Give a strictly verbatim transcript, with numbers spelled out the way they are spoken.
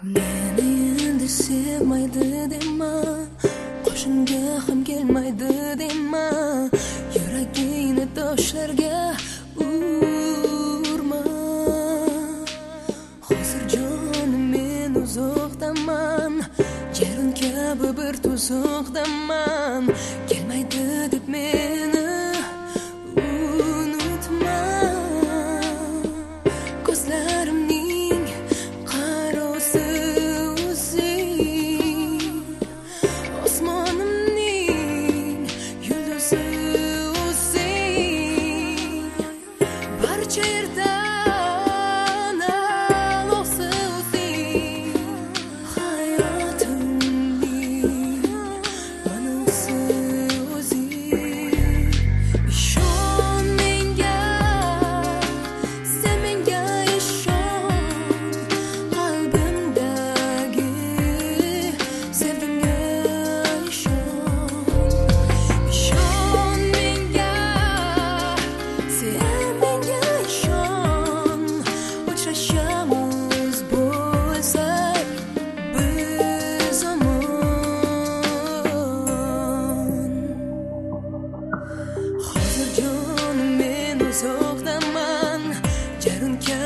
Meni endi sevmaydi dema, qo'shimga ham kelmaydi dema, yuragingni toshlarga urma. Hozir jonim men uzoqdaman, jarun kabi bir tuzoqdaman. Kelmaydi deb meni unutma. Ko'zlarimning qarosi o'zing, osmonimning yulduzi o'zing, barcha yerdan a'losi o'zing, hayotimning ma'nosi o'zing. Ishon menga, sen menga ishon, qalbimdagi sevgimga ishon. Ishon menga, sen menga ishon, uchrashamiz bo'lsak biz omon. Hozir jonim men uzoqdaman, jarun kabi